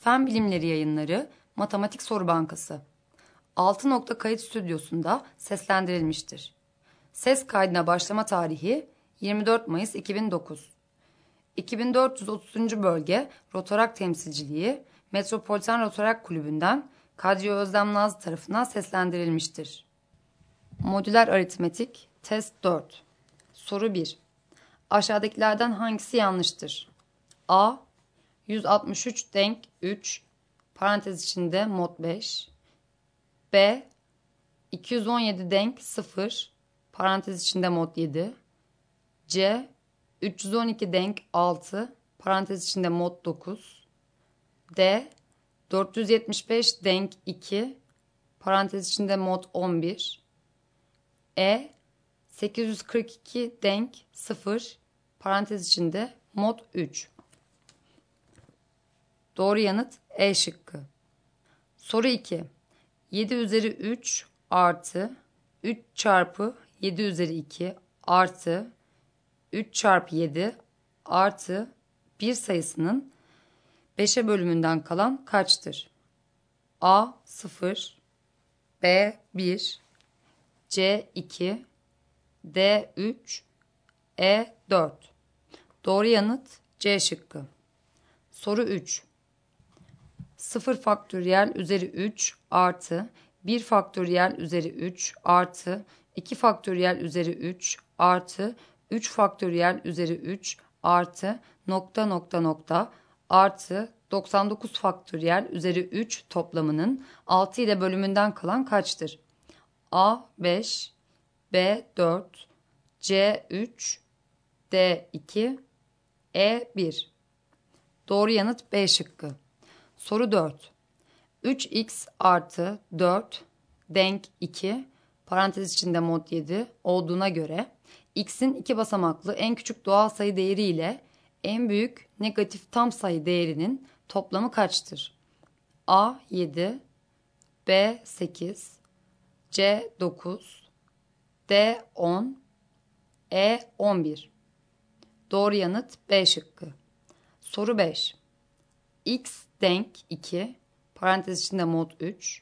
Fen Bilimleri Yayınları Matematik Soru Bankası 6 nokta kayıt stüdyosunda seslendirilmiştir. Ses kaydına başlama tarihi 24 Mayıs 2009. 2430. Bölge Rotorak Temsilciliği Metropolitan Rotorak Kulübü'nden Kadriye Özlem Nazlı tarafından seslendirilmiştir. Modüler Aritmetik Test 4. Soru 1. Aşağıdakilerden hangisi yanlıştır? A. 163 denk 3 parantez içinde mod 5. B. 217 denk 0 parantez içinde mod 7. C. 312 denk 6 parantez içinde mod 9. D. 475 denk 2 parantez içinde mod 11. E. 842 denk 0 parantez içinde mod 3. Doğru yanıt E şıkkı. Soru 2. 7 üzeri 3 artı 3 çarpı 7 üzeri 2 artı 3 çarpı 7 artı 1 sayısının 5'e bölümünden kalan kaçtır? A 0, B 1, C 2, D 3, E 4. Doğru yanıt C şıkkı. Soru 3. 0 faktöriyel üzeri 3 artı 1 faktöriyel üzeri 3 artı 2 faktöriyel üzeri 3 artı 3 faktöriyel üzeri 3 artı nokta nokta nokta artı 99 faktöriyel üzeri 3 toplamının 6 ile bölümünden kalan kaçtır? A 5, B 4, C 3, D 2, E 1. Doğru yanıt B şıkkı. Soru 4. 3x artı 4 denk 2 parantez içinde mod 7 olduğuna göre x'in 2 basamaklı en küçük doğal sayı değeri ile en büyük negatif tam sayı değerinin toplamı kaçtır? A 7, B 8, C 9, D 10, E 11. Doğru yanıt B şıkkı. Soru 5. X denk 2 parantez içinde mod 3.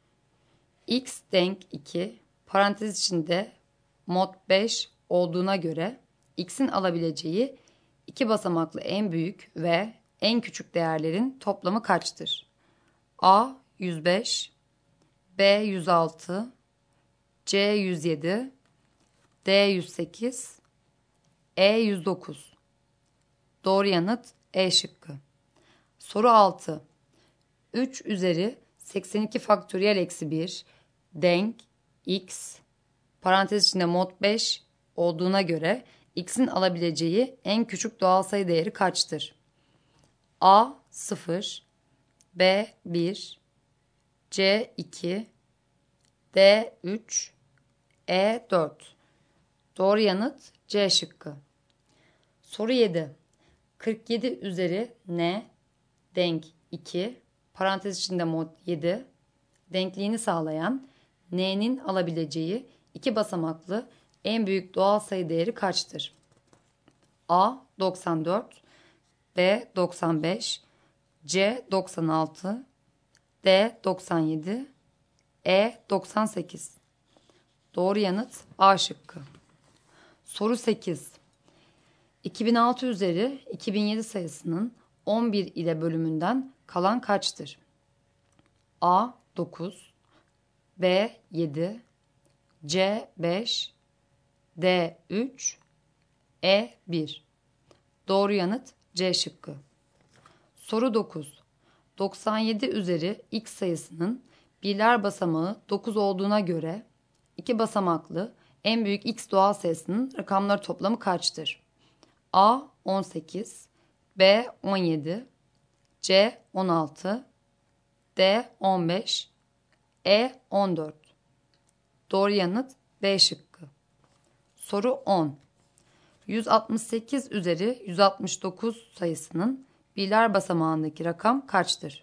X denk 2 parantez içinde mod 5 olduğuna göre x'in alabileceği 2 basamaklı en büyük ve en küçük değerlerin toplamı kaçtır? A 105, B 106, C 107, D 108, E 109. Doğru yanıt E şıkkı. Soru 6. 3 üzeri 82 faktöriyel eksi 1 denk x parantez içinde mod 5 olduğuna göre x'in alabileceği en küçük doğal sayı değeri kaçtır? A 0, B 1, C 2, D 3, E 4. Doğru yanıt C şıkkı. Soru 7. 47 üzeri n denk 2 parantez içinde mod 7 denkliğini sağlayan n'nin alabileceği 2 basamaklı en büyük doğal sayı değeri kaçtır? A 94, B 95, C 96, D 97, E 98. Doğru yanıt A şıkkı. Soru 8. 2006 üzeri 2007 sayısının 11 ile bölümünden kalan kaçtır? A 9, B 7, C 5, D 3, E 1. Doğru yanıt C şıkkı. Soru 9. 97 üzeri x sayısının birler basamağı 9 olduğuna göre 2 basamaklı en büyük x doğal sayısının rakamları toplamı kaçtır? A 18, B 17, C 16, D 15, E 14. Doğru yanıt B şıkkı. Soru 10. 168 üzeri 169 sayısının birler basamağındaki rakam kaçtır?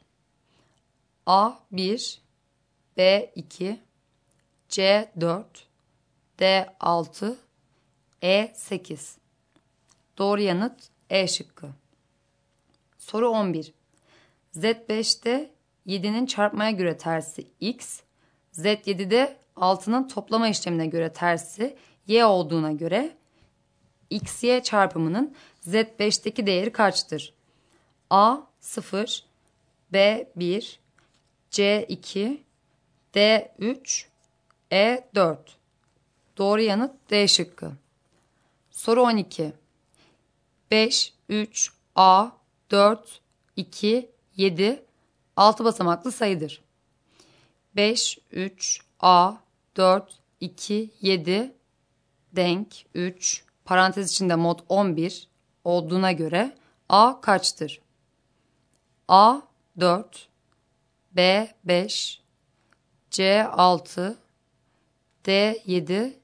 A 1, B 2, C 4, D 6, E 8. Doğru yanıt E şıkkı. Soru 11. Z5'te 7'nin çarpmaya göre tersi x, Z7'de 6'nın toplama işlemine göre tersi y olduğuna göre x-y çarpımının Z5'teki değeri kaçtır? A 0, B 1, C 2, D 3, E 4. Doğru yanıt D şıkkı. Soru 12. 5, 3, A, 4, 2, 7 6 basamaklı sayıdır. 5, 3, A, 4, 2, 7 denk 3 parantez içinde mod 11 olduğuna göre A kaçtır? A 4, B 5, C 6, D 7,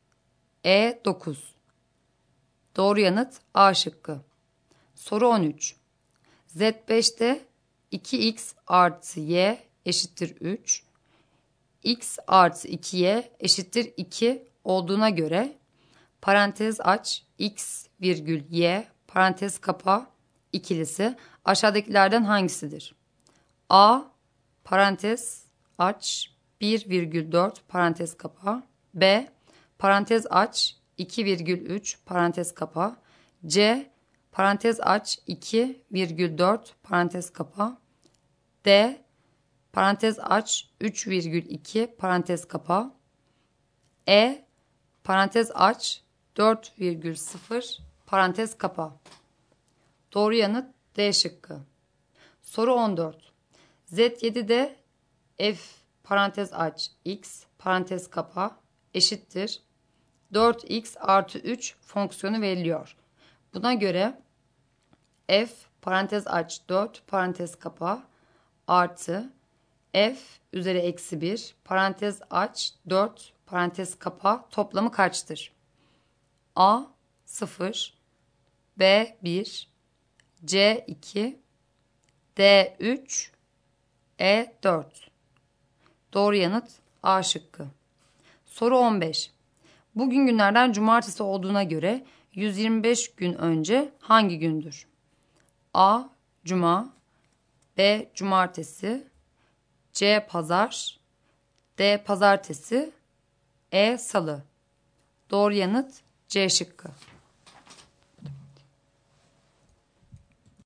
E 9. Doğru yanıt A şıkkı. Soru 13. Z5'te 2x artı y eşittir 3, x artı 2y eşittir 2 olduğuna göre parantez aç x virgül y parantez kapa ikilisi aşağıdakilerden hangisidir? A parantez aç 1,4 parantez kapa, B parantez aç 2,3 parantez kapa, C parantez aç 2,4 parantez kapa, D parantez aç 3,2 parantez kapa, E parantez aç 4,0 parantez kapa. Doğru yanıt D şıkkı. Soru 14. Z7'de f parantez aç x parantez kapa eşittir 4x artı 3 fonksiyonu veriliyor. Buna göre f parantez aç 4 parantez kapa artı f üzeri eksi 1 parantez aç 4 parantez kapa toplamı kaçtır? A 0, B 1, C 2, D 3, E 4. Doğru yanıt A şıkkı. Soru 15. Bugün günlerden cumartesi olduğuna göre 125 gün önce hangi gündür? A. Cuma, B. Cumartesi, C. Pazar, D. Pazartesi, E. Salı. Doğru yanıt C şıkkı.